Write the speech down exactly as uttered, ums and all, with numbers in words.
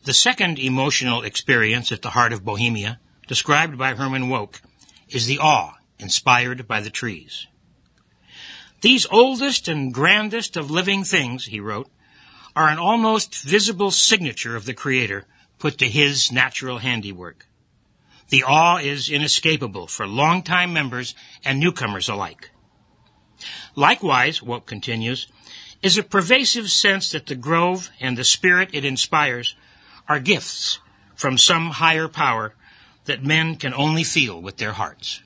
The second emotional experience at the heart of Bohemia, described by Herman Wouk, is the awe inspired by the trees. These oldest and grandest of living things, he wrote, are an almost visible signature of the Creator put to his natural handiwork. The awe is inescapable for longtime members and newcomers alike. Likewise, Wouk continues, is a pervasive sense that the grove and the spirit it inspires are gifts from some higher power that men can only feel with their hearts.